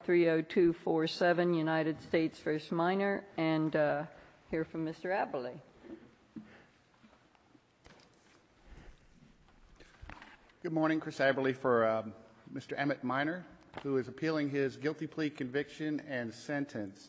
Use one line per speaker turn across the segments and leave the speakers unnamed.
30247 United States v. Minor, and hear from Mr. Aberle.
Good morning. Chris Aberle for Mr. Emmett Minor, who is appealing his guilty plea conviction and sentence.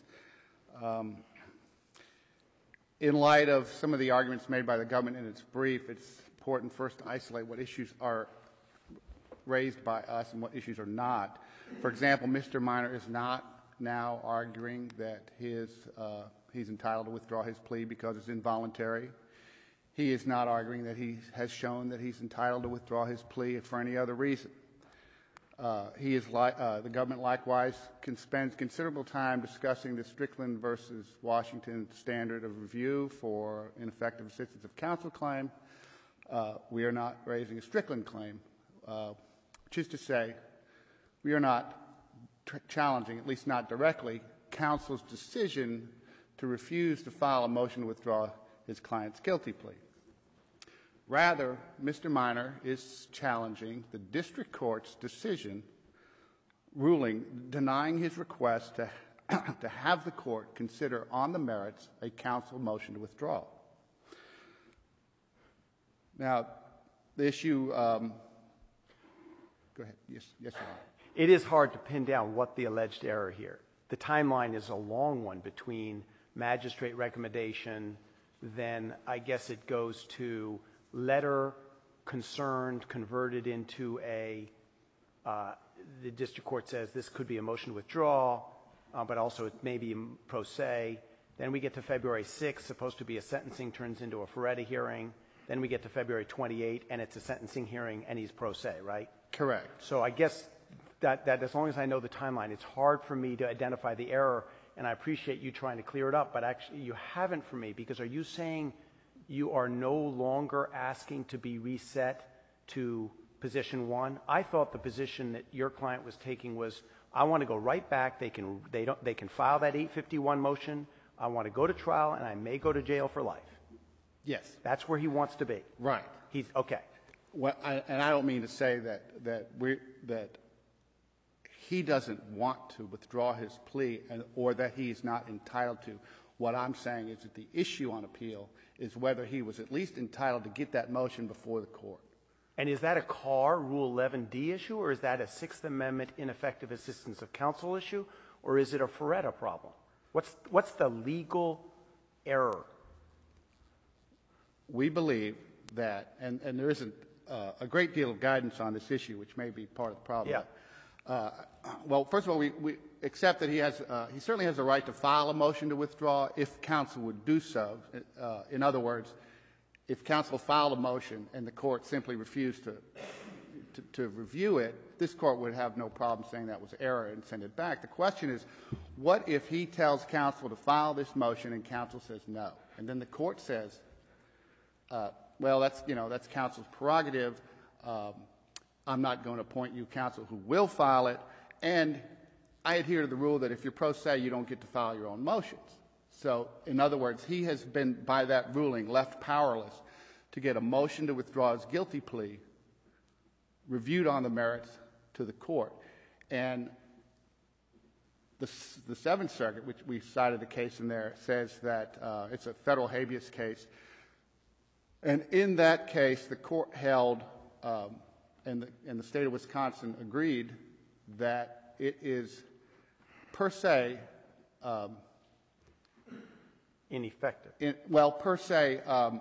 In light of some of the arguments made by the government in its brief, it's important first to isolate what issues are raised by us and what issues are not. For example, Mr. Minor is not now arguing that he's entitled to withdraw his plea because it's involuntary. He is not arguing that he has shown that he's entitled to withdraw his plea for any other reason. The government likewise spends considerable time discussing the Strickland versus Washington standard of review for ineffective assistance of counsel claim. We are not raising a Strickland claim, which is to say we are not challenging, at least not directly, counsel's decision to refuse to file a motion to withdraw his client's guilty plea. Rather, Mr. Minor is challenging the district court's decision denying his request to have the court consider on the merits a counsel motion to withdraw. Now, the issue, go ahead. Yes, Your Honor.
It is hard to pin down what the alleged error here. The timeline is a long one between magistrate recommendation, then I guess it goes to letter concerned, converted into the district court says this could be a motion to withdraw, but also it may be pro se. Then we get to February 6th, supposed to be a sentencing, turns into a Ferretti hearing. Then we get to February 28th, and it's a sentencing hearing, and he's pro se, right?
Correct.
So I guess that as long as I know the timeline, it's hard for me to identify the error, and I appreciate you trying to clear it up, but actually you haven't for me, because are you saying you are no longer asking to be reset to position one? I thought the position that your client was taking was, I want to go right back. They can file that 851 motion. I want to go to trial, and I may go to jail for life.
Yes.
That's where he wants to be.
Right.
He's okay.
Well, and I don't mean to say that he doesn't want to withdraw his plea or that he's not entitled to. What I'm saying is that the issue on appeal is whether he was at least entitled to get that motion before the court.
And is that a Carr Rule 11D issue, or is that a Sixth Amendment ineffective assistance of counsel issue, or is it a Ferretta problem? What's the legal error? We
believe that, and there isn't a great deal of guidance on this issue, which may be part of the problem.
Yeah.
Well, first of all, we accept that he certainly has a right to file a motion to withdraw if counsel would do so. In other words, if counsel filed a motion and the court simply refused to review it, this court would have no problem saying that was error and send it back. The question is, what if he tells counsel to file this motion and counsel says no? And then the court says, well, that's counsel's prerogative. I'm not going to appoint you counsel who will file it. And I adhere to the rule that if you're pro se, you don't get to file your own motions. So, in other words, he has been, by that ruling, left powerless to get a motion to withdraw his guilty plea reviewed on the merits to the court. And the Seventh Circuit, which we cited the case in there, says that it's a federal habeas case. And in that case, the court held, and the state of Wisconsin agreed, that it is per se
ineffective.
Per se,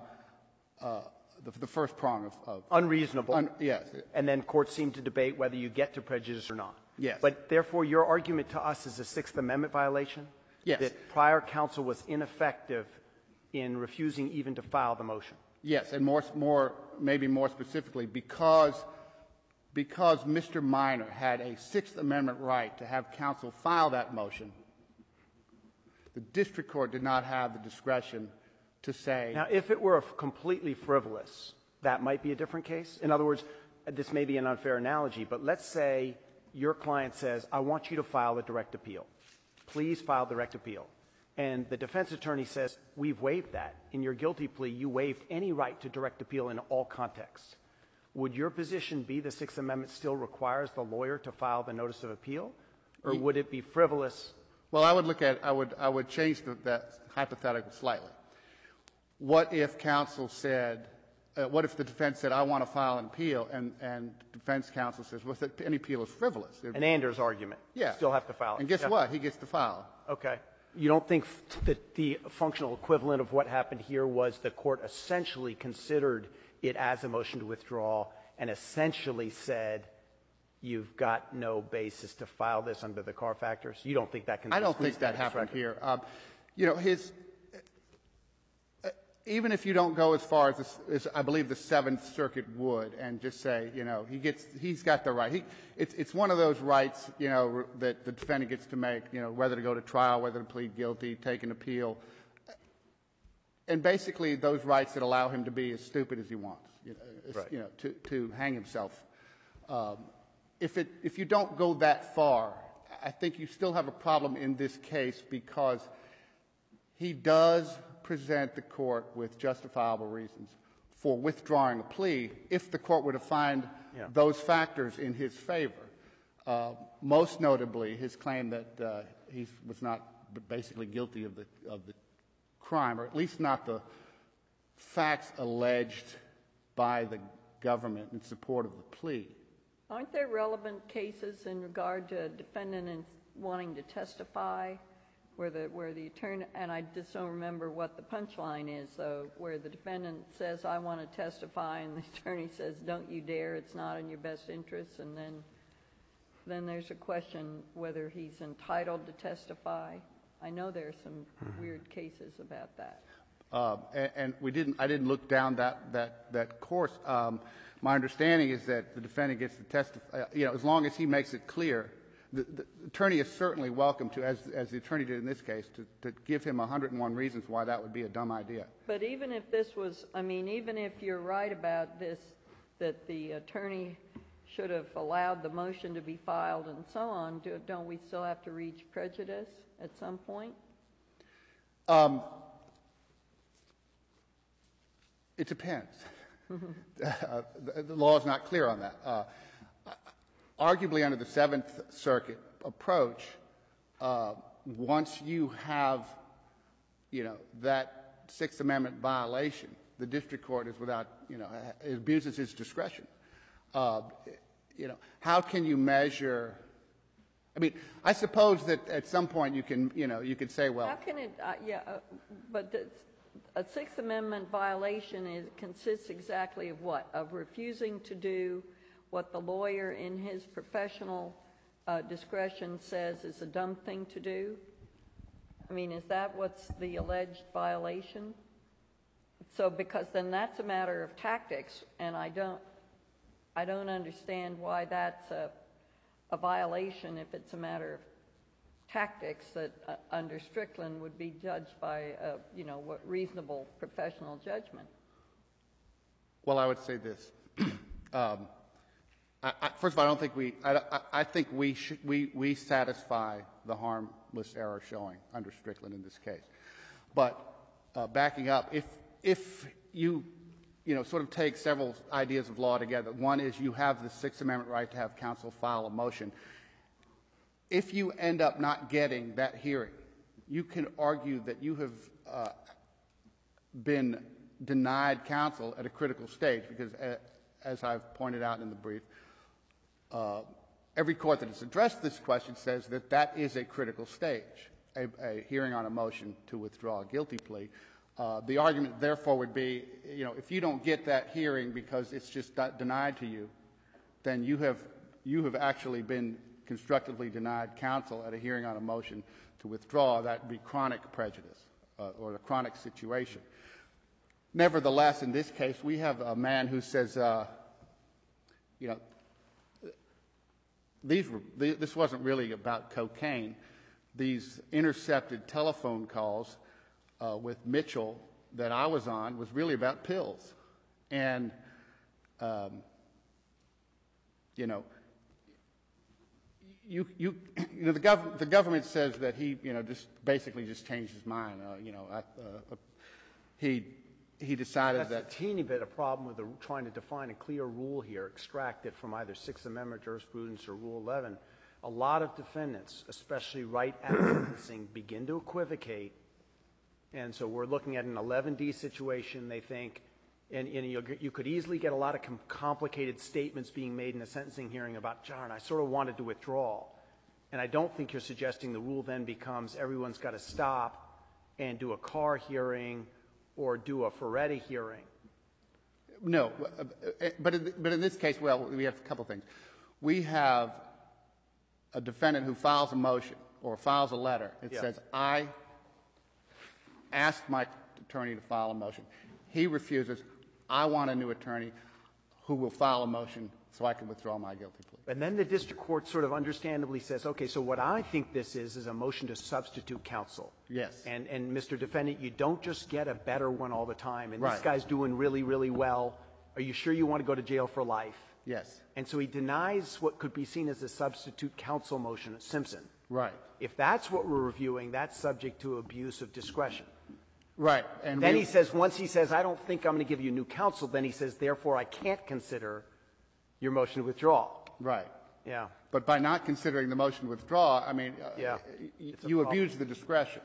the first prong of
unreasonable.
Yes.
And then courts seem to debate whether you get to prejudice or not.
Yes.
But therefore, your argument to us is a Sixth Amendment violation?
Yes.
That prior counsel was ineffective in refusing even to file the motion?
Yes, and maybe more specifically, because Mr. Minor had a Sixth Amendment right to have counsel file that motion, the district court did not have the discretion to say.
Now, if it were completely frivolous, that might be a different case. In other words, this may be an unfair analogy, but let's say your client says, I want you to file a direct appeal. Please file direct appeal. And the defense attorney says, we've waived that. In your guilty plea, you waived any right to direct appeal in all contexts. Would your position be the Sixth Amendment still requires the lawyer to file the notice of appeal? Or would it be frivolous?
Well, I would change that hypothetical slightly. What if counsel said, what if the defense said, I want to file an appeal, and defense counsel says, well, any appeal is frivolous.
An Anders argument.
Yeah.
Still have to file it.
And guess what? He gets to file.
Okay. You don't think that the functional equivalent of what happened here was the court essentially considered it as a motion to withdraw and essentially said, you've got no basis to file this under the Carr factors? You don't think that can be
I don't think that happened here. You know, even if you don't go as far as I believe the Seventh Circuit would, and just say, you know, he's got the right. It's one of those rights, you know, that the defendant gets to make, you know, whether to go to trial, whether to plead guilty, take an appeal, and basically those rights that allow him to be as stupid as he wants, you know, to hang himself. If you don't go that far, I think you still have a problem in this case because he does present the court with justifiable reasons for withdrawing a plea if the court were to find those factors in his favor. Most notably, his claim that he was not basically guilty of the crime, or at least not the facts alleged by the government in support of the plea.
Aren't there relevant cases in regard to a defendant wanting to testify where the attorney, and I just don't remember what the punchline is, though, where the defendant says, I want to testify, and the attorney says, don't you dare, it's not in your best interest, and then there's a question whether he's entitled to testify. I know there are some weird cases about that.
And I didn't look down that course. My understanding is that the defendant gets to testify, you know, as long as he makes it clear. The attorney is certainly welcome to, as the attorney did in this case, to give him 101 reasons why that would be a dumb idea.
But even if this was, I mean, even if you're right about this, that the attorney should have allowed the motion to be filed and so on, don't we still have to reach prejudice at some point?
It depends. The law is not clear on that. Arguably, under the Seventh Circuit approach, once you have, you know, that Sixth Amendment violation, the district court is without, you know, it abuses its discretion. You know, how can you measure? I mean, I suppose that at some point you can, you know, you could say, well,
how can it? But a Sixth Amendment violation consists exactly of what? Of refusing to do what the lawyer in his professional discretion says is a dumb thing to do? I mean, is that what's the alleged violation? So, because then that's a matter of tactics, and I don't understand why that's a violation if it's a matter of tactics that under Strickland would be judged by, you know, what reasonable professional judgment.
Well, I would say this. First of all, I don't think I think we satisfy the harmless error showing under Strickland in this case. But backing up, if you know, sort of take several ideas of law together, one is you have the Sixth Amendment right to have counsel file a motion. If you end up not getting that hearing, you can argue that you have been denied counsel at a critical stage because, as I've pointed out in the brief, every court that has addressed this question says that that is a critical stage, a hearing on a motion to withdraw a guilty plea. The argument, therefore, would be, you know, if you don't get that hearing because it's just denied to you, then you have actually been constructively denied counsel at a hearing on a motion to withdraw. That would be chronic prejudice or a chronic situation. Nevertheless, in this case, we have a man who says, you know, this wasn't really about cocaine. These intercepted telephone calls with Mitchell that I was on was really about pills. And, you know, the government says that he, you know, just basically just changed his mind. You know, he decided
That's a teeny bit of problem with trying to define a clear rule here, extract it from either Sixth Amendment jurisprudence or Rule 11. a lot of defendants, especially right at sentencing, begin to equivocate. And so we're looking at an 11D situation, they think, and you could easily get a lot of complicated statements being made in a sentencing hearing about, John, I sort of wanted to withdraw. And I don't think you're suggesting the rule then becomes everyone's got to stop and do a Carr hearing or do a Ferretti hearing.
No, but in this case, well, we have a couple things. We have a defendant who files a motion or files a letter. It says, I asked my attorney to file a motion. He refuses. I want a new attorney who will file a motion so I can withdraw my guilty plea.
And then the district court sort of understandably says, okay, so what I think this is a motion to substitute counsel.
Yes.
And Mr. Defendant, you don't just get a better one all the time. And
Right.
this guy's doing really, really well. Are you sure you want to go to jail for life?
Yes.
And so he denies what could be seen as a substitute counsel motion at Simpson.
Right.
If that's what we're reviewing, that's subject to abuse of discretion.
Right. And
Then he says, once he says, I don't think I'm going to give you new counsel, then he says, therefore, I can't consider your motion to withdraw.
Right.
Yeah.
But by not considering the motion to withdraw, I mean,
Yeah.
you abuse the discretion.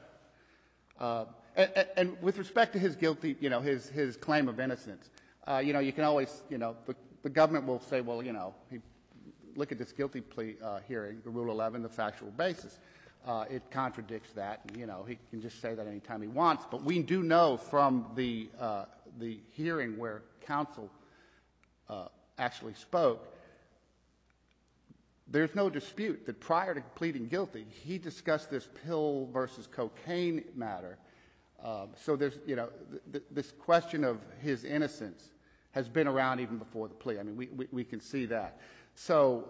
And with respect to his guilty, his claim of innocence, you can always, the government will say, well, look at this guilty plea hearing, the Rule 11, the factual basis. It contradicts that. And, he can just say that anytime he wants. But we do know from the hearing where counsel actually spoke, there's no dispute that prior to pleading guilty, he discussed this pill versus cocaine matter. So there's, this question of his innocence has been around even before the plea. I mean, we can see that. So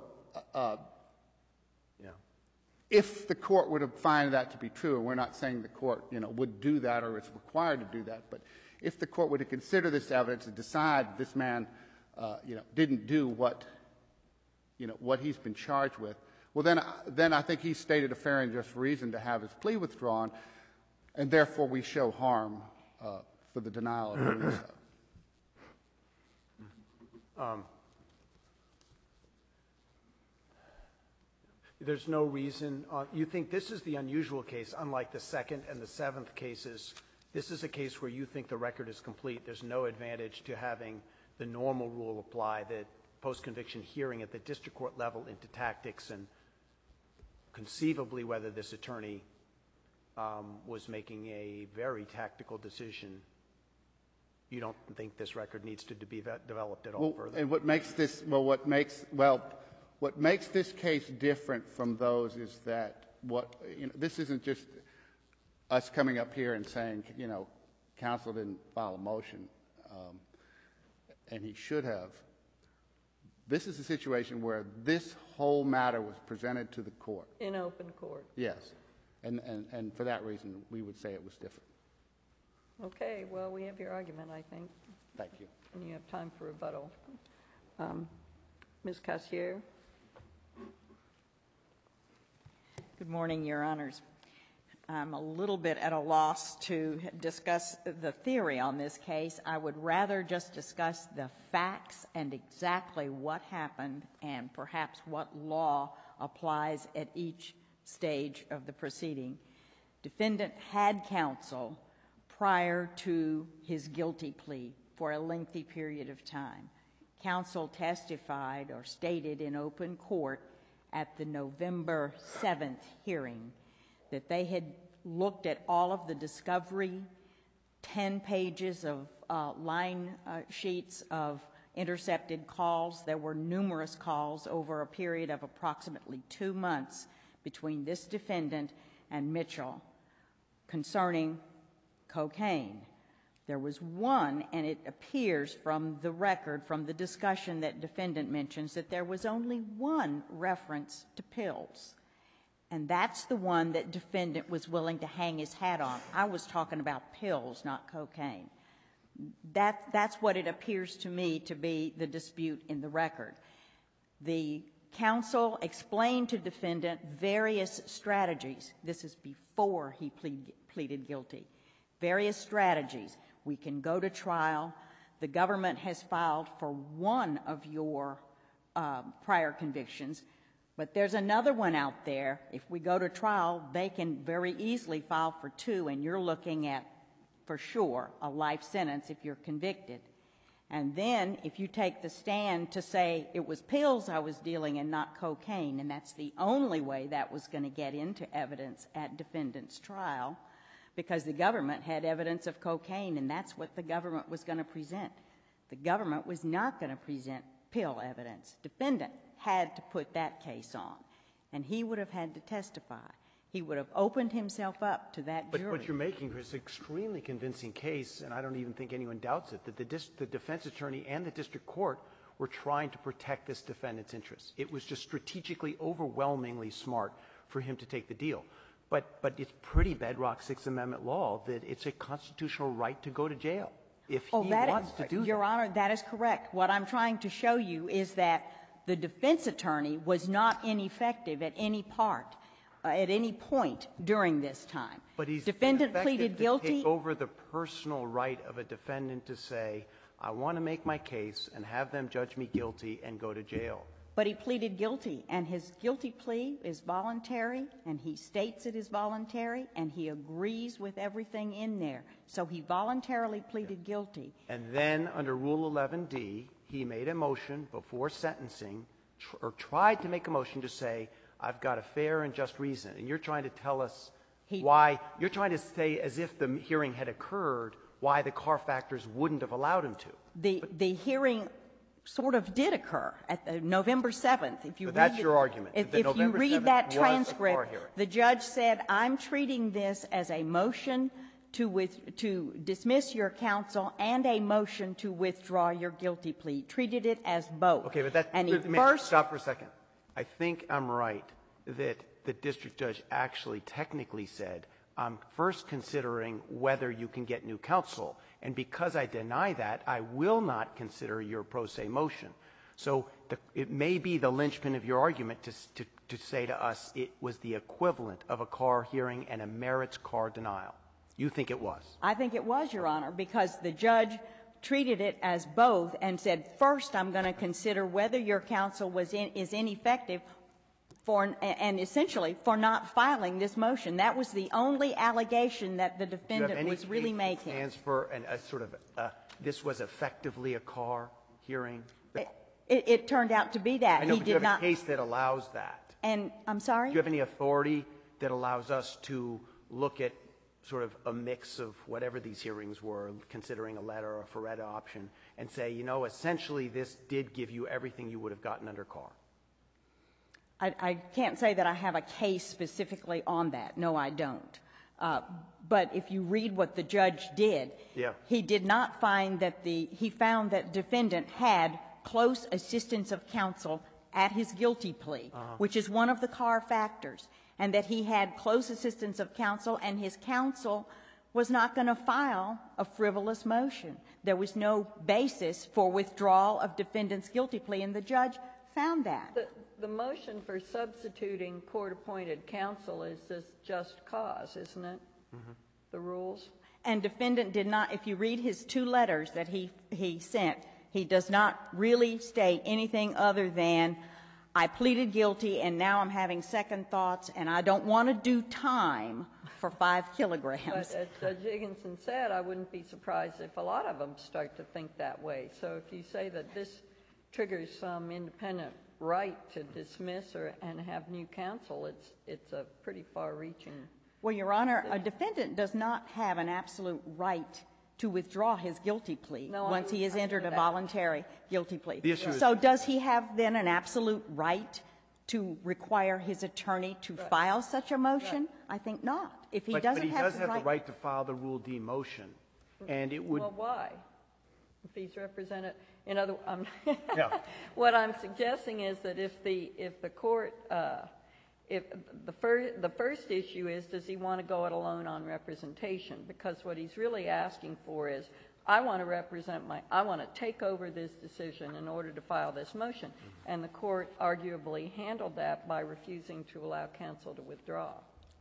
if the court were to find that to be true, and we're not saying the court, would do that or is required to do that, but if the court were to consider this evidence and decide this man, didn't do what he's been charged with, well, then I think he stated a fair and just reason to have his plea withdrawn, and therefore we show harm for the denial of doing so.
There's no reason. You think this is the unusual case, unlike the second and the seventh cases. This is a case where you think the record is complete. There's no advantage to having the normal rule apply, that post-conviction hearing at the district court level into tactics and conceivably whether this attorney was making a very tactical decision. You don't think this record needs to be developed at all further?
And what makes this case different from those is that this isn't just us coming up here and saying, counsel didn't file a motion, and he should have. This is a situation where this whole matter was presented to the court.
In open court.
Yes. And for that reason, we would say it was different.
Okay, well, we have your argument, I think.
Thank you.
And you have time for rebuttal. Ms. Cassier.
Good morning, Your Honors. I'm a little bit at a loss to discuss the theory on this case. I would rather just discuss the facts and exactly what happened and perhaps what law applies at each stage of the proceeding. Defendant had counsel prior to his guilty plea for a lengthy period of time. Counsel testified or stated in open court at the November 7th hearing that they had looked at all of the discovery, 10 pages of line sheets of intercepted calls. There were numerous calls over a period of approximately 2 months between this defendant and Mitchell concerning cocaine. There was one, and it appears from the record, from the discussion that defendant mentions, that there was only one reference to pills. And that's the one that defendant was willing to hang his hat on. I was talking about pills, not cocaine. That's what it appears to me to be the dispute in the record. The counsel explained to defendant various strategies. This is before he pleaded guilty. Various strategies. We can go to trial. The government has filed for one of your prior convictions, But there's another one out there. If we go to trial, they can very easily file for 2, and you're looking at, for sure, a life sentence if you're convicted. And then if you take the stand to say it was pills I was dealing and not cocaine, and that's the only way that was going to get into evidence at defendant's trial, because the government had evidence of cocaine, and that's what the government was going to present. The government was not going to present pill evidence. Defendant had to put that case on, and he would have had to testify. He would have opened himself up to that jury.
But what you're making is an extremely convincing case, and I don't even think anyone doubts it, that the defense attorney and the district court were trying to protect this defendant's interests. It was just strategically overwhelmingly smart for him to take the deal. But it's pretty bedrock Sixth Amendment law that it's a constitutional right to go to jail if he wants to do that.
Your Honor, that is correct. What I'm trying to show you is that the defense attorney was not ineffective at any part, at any point during this time.
But he's
defendant pleaded guilty.
To take over the personal right of a defendant to say, I want to make my case and have them judge me guilty and go to jail.
But he pleaded guilty, and his guilty plea is voluntary, and he states it is voluntary, and he agrees with everything in there. So he voluntarily pleaded guilty.
And then under Rule 11D, he made a motion before sentencing, or tried to make a motion to say, I've got a fair and just reason. And you're trying to tell us why, you're trying to say as if the hearing had occurred, why the Carr factors wouldn't have allowed him to.
The hearing sort of did occur at November 7th. If you
But
read
that's your argument.
If
that
you
November
read
7th
that
was a Carr
transcript,
hearing.
the judge said, I'm treating this as a motion to dismiss your counsel and a motion to withdraw your guilty plea. Treated it as both.
Okay, but that,
and he
first, stop for a second. I think I'm right that the district judge actually technically said, I'm first considering whether you can get new counsel. And because I deny that, I will not consider your pro se motion. So it may be the linchpin of your argument to say to us it was the equivalent of a Carr hearing and a merits Carr denial. You think it was?
I think it was, Your Honor, because the judge treated it as both and said, first I'm going to consider whether your counsel is ineffective and essentially for not filing this motion. That was the only allegation that the defendant was really making.
Stands for a sort of this was effectively a Carr hearing.
It turned out to be that.
I know,
he
but
did
you have
not.
a case that allows that.
And I'm sorry.
Do you have any authority that allows us to look at sort of a mix of whatever these hearings were, considering a letter or a Feretta option, and say, you know, essentially this did give you everything you would have gotten under Carr?
I can't say that I have a case specifically on that. No, I don't. But if you read what the judge did, he did not find that he found that defendant had close assistance of counsel at his guilty plea, which is one of the Carr factors, and that he had close assistance of counsel, and his counsel was not going to file a frivolous motion. There was no basis for withdrawal of defendant's guilty plea, and the judge found that.
The motion for substituting court-appointed counsel is this just cause, isn't it? Mm-hmm. The rules? And
defendant did not, if you read his 2 letters that he sent, he does not really state anything other than, I pleaded guilty and now I'm having second thoughts and I don't want to do time for 5 kilograms.
But as Judge Higginson said, I wouldn't be surprised if a lot of them start to think that way. So if you say that this triggers some independent right to dismiss and have new counsel, it's a pretty far-reaching.
Well, Your Honor, a defendant does not have an absolute right to withdraw his guilty plea once he has entered a voluntary guilty plea. So does he have then an absolute right to require his attorney to file such a motion? Right. I think not. If he doesn't have
the right to file the Rule D motion, and it would.
Well, why? If he's represented, in other, what I'm suggesting is that if the court, if the first issue is, does he want to go it alone on representation? Because what he's really asking for is, I want to take over this decision in order to file this motion. And the court arguably handled that by refusing to allow counsel to withdraw.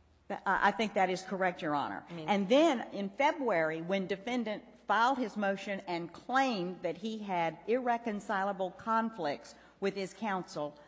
I think that is correct, Your Honor. And then in February, when defendant filed his motion and claimed that he had irreconcilable conflicts with his counsel,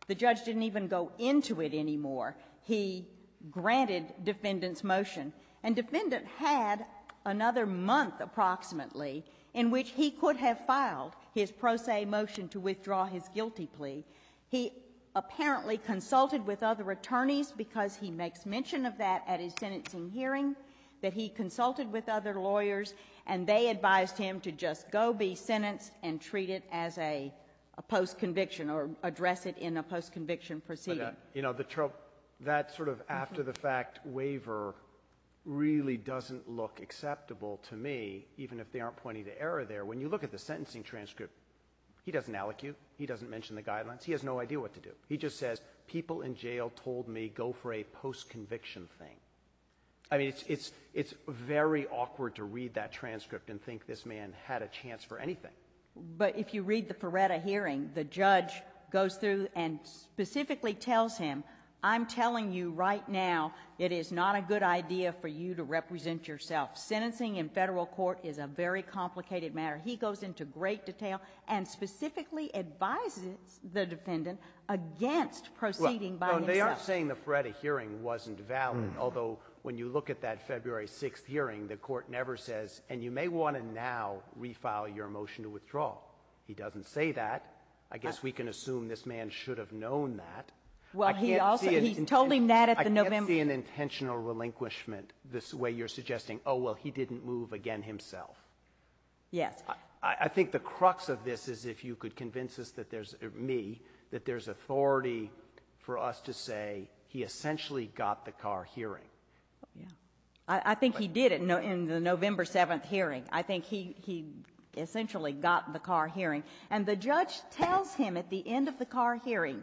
The judge didn't even go into it anymore. He granted defendant's motion, and defendant had another month approximately in which he could have filed his pro se motion to withdraw his guilty plea. He apparently consulted with other attorneys because he makes mention of that at his sentencing hearing, that he consulted with other lawyers, and they advised him to just go be sentenced and treat it as a post-conviction or address it in a post-conviction proceeding.
But, that sort of after-the-fact waiver really doesn't look acceptable to me, even if they aren't pointing to error there. When you look at the sentencing transcript, he doesn't allocute. He doesn't mention the guidelines. He has no idea what to do. He just says, people in jail told me go for a post-conviction thing. I mean, it's very awkward to read that transcript and think this man had a chance for anything.
But if you read the Ferretta hearing, the judge goes through and specifically tells him, I'm telling you right now, it is not a good idea for you to represent yourself. Sentencing in federal court is a very complicated matter. He goes into great detail and specifically advises the defendant against proceeding by himself.
They aren't saying the Ferretta hearing wasn't valid, although when you look at that February 6th hearing, the court never says, and you may want to now refile your motion to withdraw. He doesn't say that. I guess we can assume this man should have known that.
Well, he told him that at the November.
I can't see an intentional relinquishment this way you're suggesting, oh, well, he didn't move again himself.
Yes.
I think the crux of this is if you could convince us that there's authority for us to say he essentially got the Carr hearing.
Yeah. I think he did it in the November 7th hearing. I think he essentially got the Carr hearing. And the judge tells him at the end of the Carr hearing,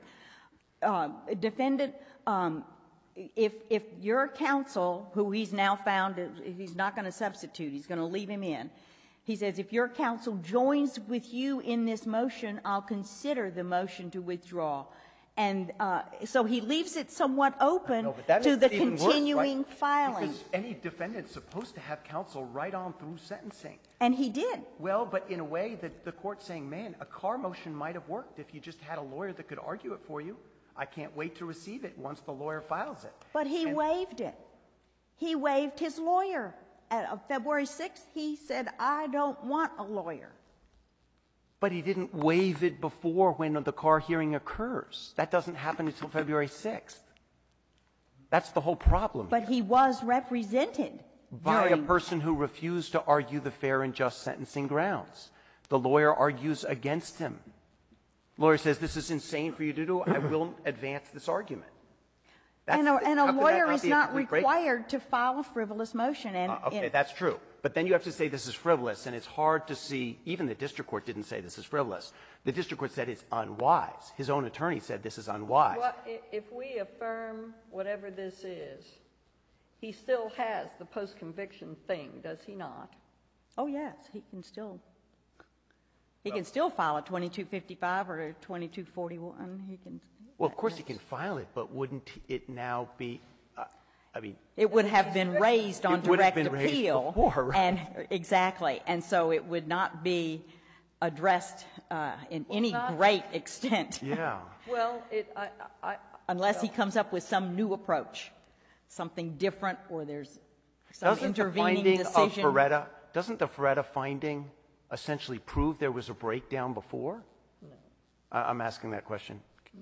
defendant, if your counsel, who he's now found, he's not going to substitute, he's going to leave him in. He says, if your counsel joins with you in this motion, I'll consider the motion to withdraw. And so he leaves it somewhat open to the continuing filing.
Because any defendant's supposed to have counsel right on through sentencing.
And he did.
Well, but in a way that the court's saying, man, a Carr motion might have worked if you just had a lawyer that could argue it for you. I can't wait to receive it once the lawyer files it.
But he waived it. He waived his lawyer. At February 6th, he said, I don't want a lawyer.
But he didn't waive it before when the Carr hearing occurs. That doesn't happen until February 6th. That's the whole problem.
But he was represented
by a person who refused to argue the fair and just sentencing grounds. The lawyer argues against him. The lawyer says, this is insane for you to do. I will advance this argument.
And a lawyer is not required to file a frivolous motion.
Okay, that's true. But then you have to say this is frivolous, and it's hard to see. Even the district court didn't say this is frivolous. The district court said it's unwise. His own attorney said this is unwise.
Well, if we affirm whatever this is, he still has the post-conviction thing, does he not?
Oh, yes. He can still file a 2255 or a 2241. He can.
Well, of course he can file it, but wouldn't it now be,
it would have been raised on direct appeal.
Before, right?
And exactly. And so it would not be addressed in any great extent.
Yeah.
Well,
unless he comes up with some new approach, something different, or there's some intervening decision.
Doesn't the Ferretta finding essentially prove there was a breakdown before?
No.
I'm asking that question.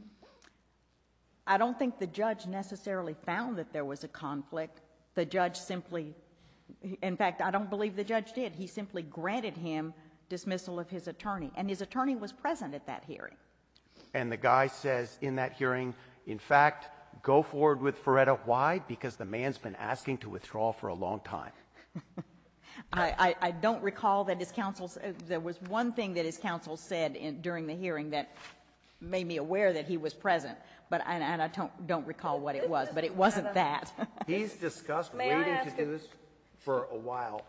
I don't think the judge necessarily found that there was a conflict. The judge simply, in fact, I don't believe the judge did. He simply granted him dismissal of his attorney, and his attorney was present at that hearing.
And the guy says in that hearing, in fact, go forward with Ferretta. Why? Because the man's been asking to withdraw for a long time.
I don't recall that his counsel, there was one thing that his counsel said during the hearing that made me aware that he was present, but I don't recall what it was, but it wasn't that.
He's discussed waiting to do this for a while.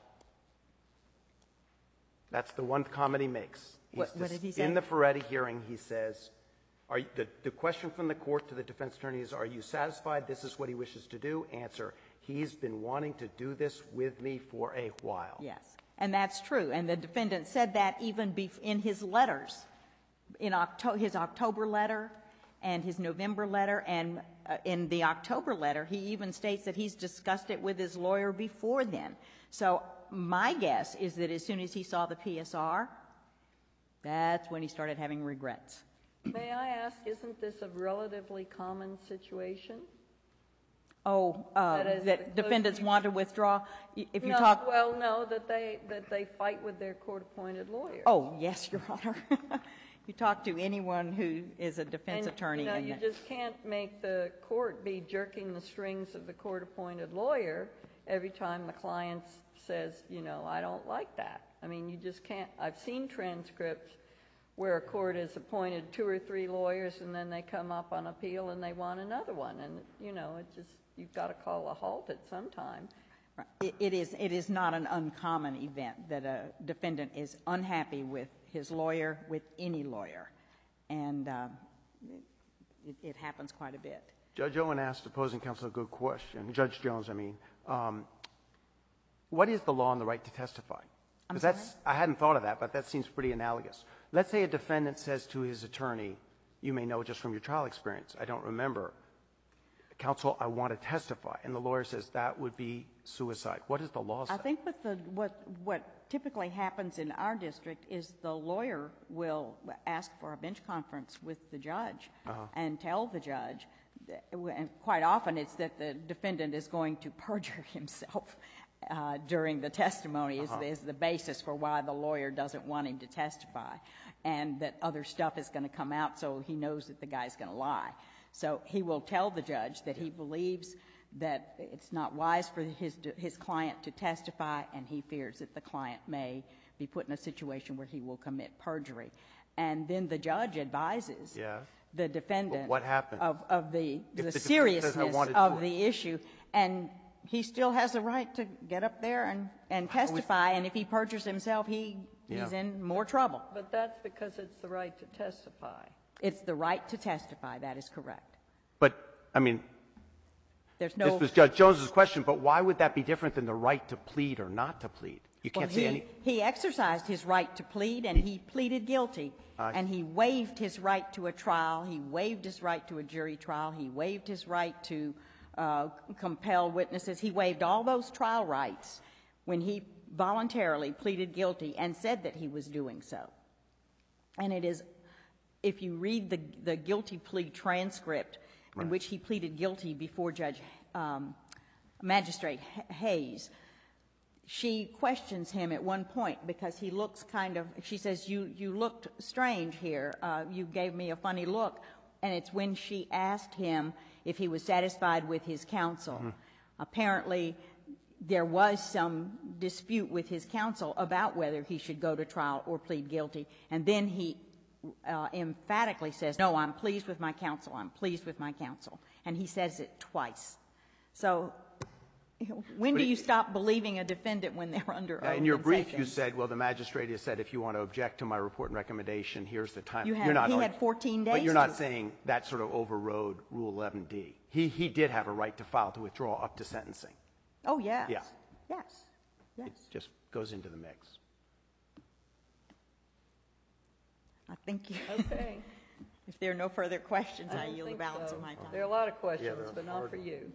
That's the one comment he makes.
What did he say?
In the Ferretta hearing, he says, the question from the court to the defense attorney is, are you satisfied this is what he wishes to do? Answer, he's been wanting to do this with me for a while.
Yes, and that's true. And the defendant said that even in his letters, in his October letter and his November letter, and in the October letter, he even states that he's discussed it with his lawyer before then. So my guess is that as soon as he saw the PSR, that's when he started having regrets.
May I ask, isn't this a relatively common situation?
Oh,
That is,
that
the
defendants
closer you-
want to withdraw? If you
No,
talk...
well, no, that they fight with their court-appointed lawyer.
Oh, yes, Your Honor. You talk to anyone who is a defense attorney.
You know,
and
you just can't make the court be jerking the strings of the court-appointed lawyer every time the client says, you know, I don't like that. I mean, you just can't. I've seen transcripts where a court has appointed 2 or 3 lawyers and then they come up on appeal and they want another one. And, you know, it just, you've got to call a halt at some time.
It is not an uncommon event that a defendant is unhappy with his lawyer, with any lawyer. And it happens quite a bit.
Judge Owen asked opposing counsel a good question. Judge Jones, I mean. What is the law on the right to testify?
I'm
'Cause
sorry?
I hadn't thought of that, but that seems pretty analogous. Let's say a defendant says to his attorney, you may know just from your trial experience, I don't remember, counsel, I want to testify. And the lawyer says that would be suicide. What does the law say?
I think what typically happens in our district is the lawyer will ask for a bench conference with the judge and tell the judge, and quite often it's that the defendant is going to perjure himself during the testimony is the basis for why the lawyer doesn't want him to testify, and that other stuff is going to come out, so he knows that the guy's going to lie. So he will tell the judge that he believes that it's not wise for his client to testify, and he fears that the client may be put in a situation where he will commit perjury. And then the judge advises the defendant
what happens?
of the
defendant says, "I
seriousness
wanted
of
to."
the issue, and he still has the right to get up there and testify, and if he perjures himself, he's in more trouble.
But that's because it's the right to testify.
It's the right to testify. That is correct.
But, I mean,
There's no...
this was Judge Jones's question, but why would that be different than the right to plead or not to plead? You can't say any...
He exercised his right to plead, and he pleaded guilty. And he waived his right to a trial. He waived his right to a jury trial. He waived his right to compel witnesses. He waived all those trial rights when he voluntarily pleaded guilty and said that he was doing so. And it is, if you read the guilty plea transcript in which he pleaded guilty before Magistrate Hayes, she questions him at one point because he looks kind of, she says, you looked strange here. You gave me a funny look. And it's when she asked him if he was satisfied with his counsel. Apparently, there was some dispute with his counsel about whether he should go to trial or plead guilty. And then he emphatically says, no, I'm pleased with my counsel. I'm pleased with my counsel. And he says it twice. So when do you stop believing a defendant when they're under oath?
In your brief, you said, well, the magistrate has said, if you want to object to my report and recommendation, here's the time.
He had 14 days.
But you're not saying that sort of overrode Rule 11D. He did have a right to file to withdraw up to sentencing.
Oh, yes.
Yeah.
Yes. Yes.
It just goes into the mix.
I think you.
Okay.
If there are no further questions, I
don't
yield the
think
balance
so.
of my time.
There are a lot of questions, but not for you.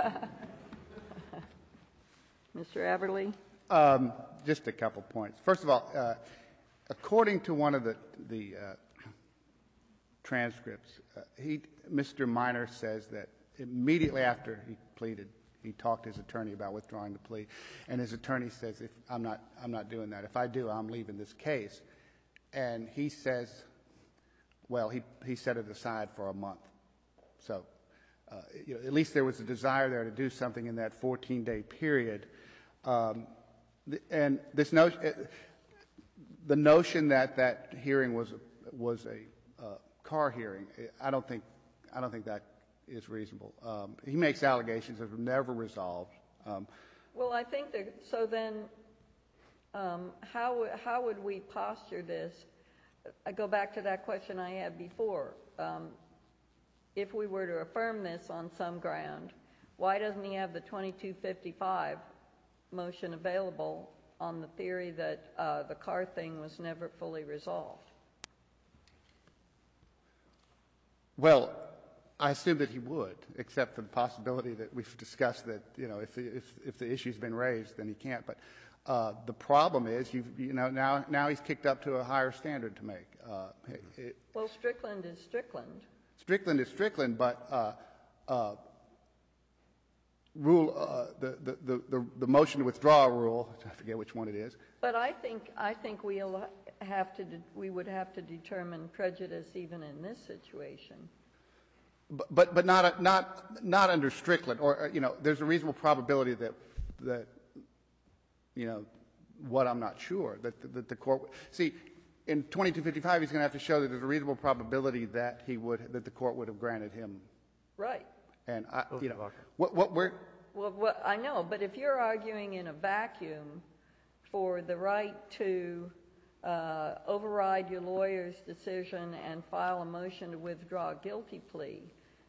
Mr. Aberle?
Just a couple points. First of all, according to one of the transcripts, Mr. Minor says that immediately after he pleaded, he talked to his attorney about withdrawing the plea, and his attorney says, "If I'm not doing that. If I do, I'm leaving this case." And he says, well, he set it aside for a month. So, at least there was a desire there to do something in that 14-day period. And this notion, the notion that that hearing was a car hearing, I don't think that is reasonable. He makes allegations that were never resolved.
Well, I think that, so then how would we posture this? I go back to that question I had before. If we were to affirm this on some ground, why doesn't he have the 2255 motion available on the theory that the car thing was never fully resolved?
Well, I assume that he would, except for the possibility that we've discussed that, if the issue's been raised, then he can't. But the problem is, now he's kicked up to a higher standard to make.
Well, Strickland is Strickland.
Strickland is Strickland, but the motion to withdraw rule, I forget which one it is.
But I think we would have to determine prejudice even in this situation.
But not under Strickland, or there's a reasonable probability that what I'm not sure that the court see in 2255 he's going to have to show that there's a reasonable probability that the court would have granted him.
Right.
And what we're
I know, but if you're arguing in a vacuum for the right to override your lawyer's decision and file a motion to withdraw a guilty plea,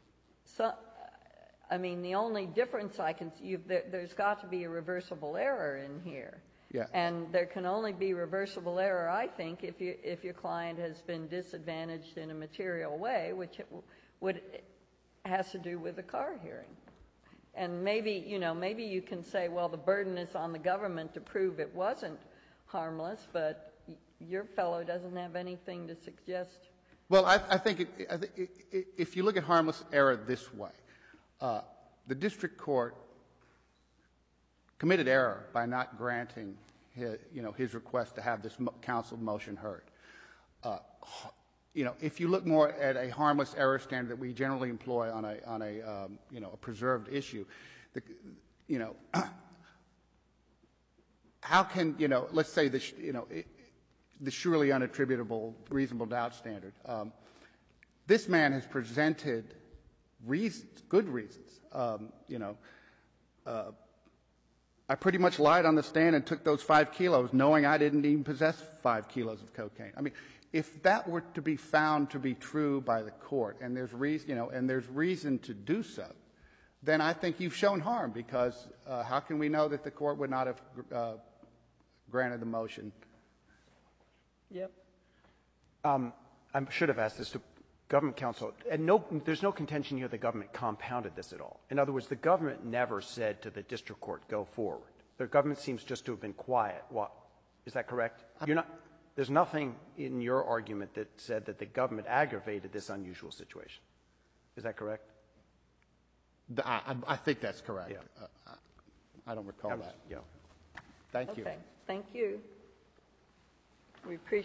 the only difference I can see, there's got to be a reversible error in here.
Yeah.
And there can only be reversible error, I think, if your client has been disadvantaged in a material way, which has to do with the Carr hearing. And maybe you can say, well, the burden is on the government to prove it wasn't harmless, but your fellow doesn't have anything to suggest.
Well, I think if you look at harmless error this way, the district court committed error by not granting his request to have this counseled motion heard. If you look more at a harmless error standard that we generally employ on a preserved issue, how can let's say the surely unattributable reasonable doubt standard. This man has presented reasons, good reasons. I pretty much lied on the stand and took those 5 kilos, knowing I didn't even possess 5 kilos of cocaine. I mean, if that were to be found to be true by the court, and there's reason to do so, then I think you've shown harm, because how can we know that the court would not have granted the motion?
Yep.
I should have asked this to government counsel. And there's no contention here the government compounded this at all. In other words, the government never said to the district court, go forward. The government seems just to have been quiet. Is that correct? There's nothing in your argument that said that the government aggravated this unusual situation. Is that correct?
I think that's correct.
Yeah.
I don't recall that.
Yeah.
Thank you.
Okay. Thank you. We appreciate